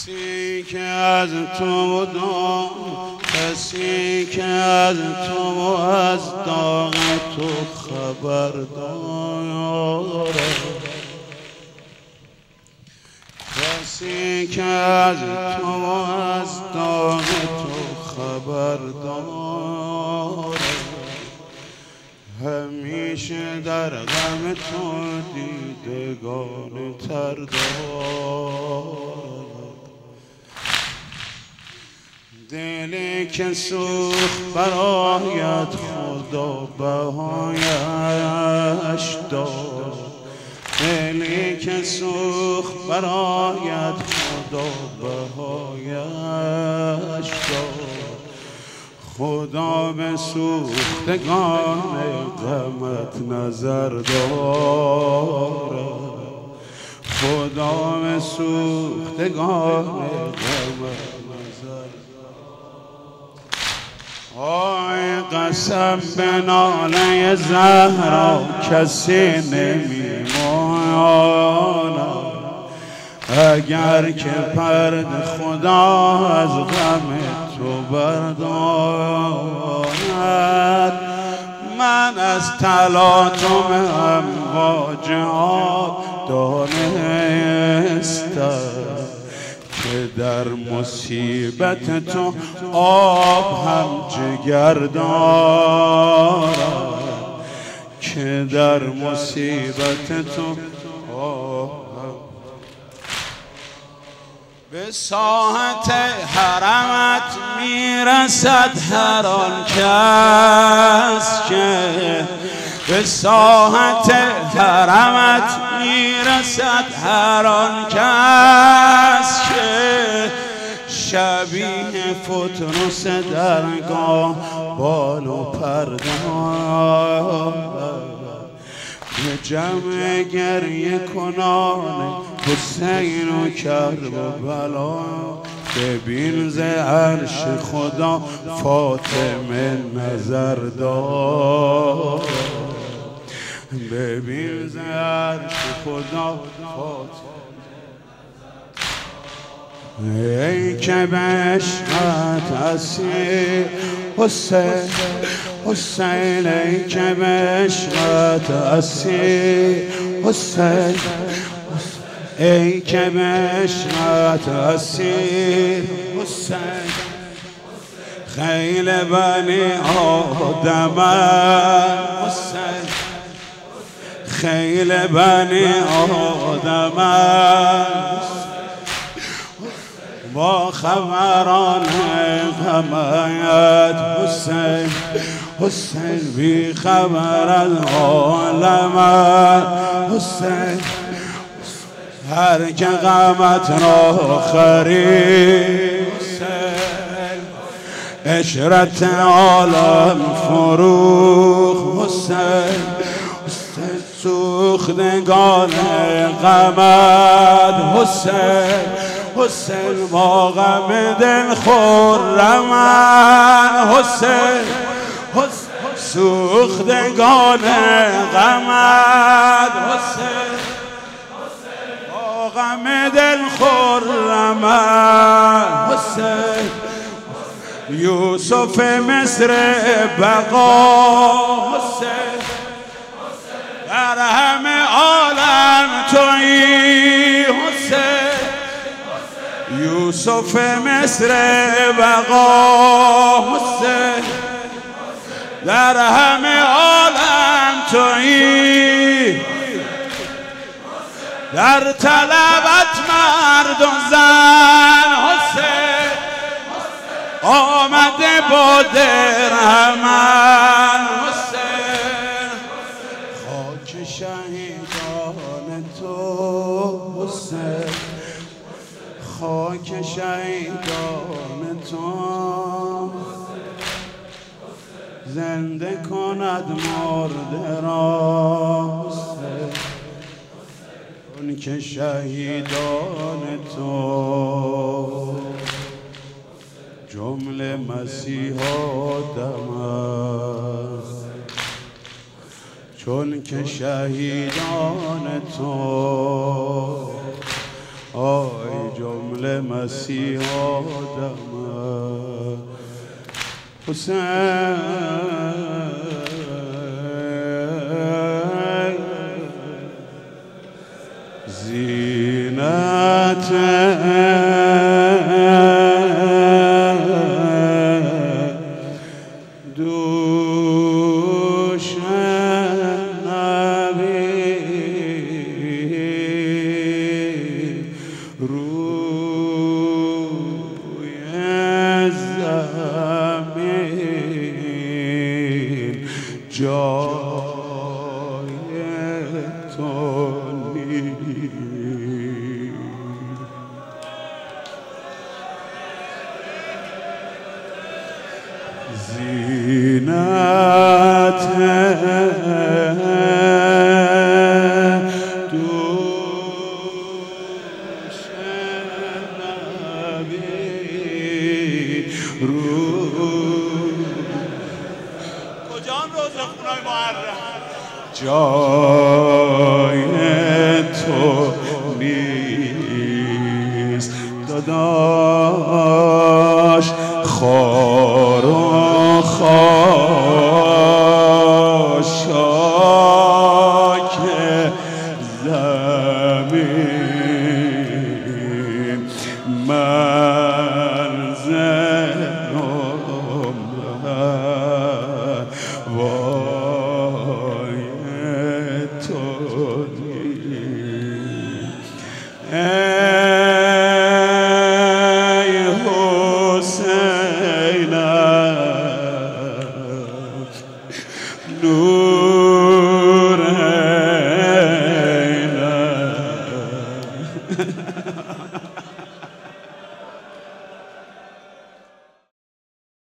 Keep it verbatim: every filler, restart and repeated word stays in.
کسی که از تو و داغ کسی که از تو و از داغ تو خبر دارد، کسی که از تو و از داغ تو خبر دارد، همیشه در غم تو دیدگان تر دارد. دلی که سوخت برایت خدا بهایش داد، دلی که سوخت برایت خدا بهایش داد. خدا به سوختگان غمت نظر دارد، خدا به سوختگان غمت نظر دارد. آی قسم به ناله زهرا کسی نمیماند، اگر که پرد خدا از غم تو بردارد. من از تلاطم امواج آب دانستم که در مصیبت تو آب هم جگر دارد، که در مصیبت تو آب به ساحت حرمت میرسد هر آن کس که به ساحت حرمت میرسد هر آن کس که شبیه فتنس درگاه بال و پردار به جمع گریه کنان حسین و کربلا. ببین ز عرش خدا فاطمه نظر داد، ببین ز عرش خدا فاطمه. ای که به عشقت اسیر حسین، حسین ای که به عشقت اسیر حسین، ای که به عشقت اسیر حسین. خیل بنی آدم حسین، خیل بنی آدم با خبران غمت حسین، حسین بی خبر از عالمت حسین. هر که غمت را خرید حسین، عشرت عالم فروخ حسین، حسین سوختگان غمت حسین، حسین با غم دل خرمن حسین، حسین سوختگان غمت حسین، با غم دل خرمن حسین. یوسف مصر بقا حسین، در همه عالم تویی حسین. یوسف مصر بقا حسین، در همه عالم تویی. در طلبت مرد و زن حسین، آمده با درهمن حسین. خاک شهیدان تو حسین، خاک شهیدان تو زنده کند مرده را حسین. اون که شهیدان تو جمله مسیحا دم است، چون که شهیدان تو آی جمله آل مسیح آدم حسین زینت دوش نبی روی زمین جای تو زینت دوش نبی رو کجا روزه خونای محرم جای تو نیست داداش خار و خاشاک زمین مرز نمره وای تو ای حسین No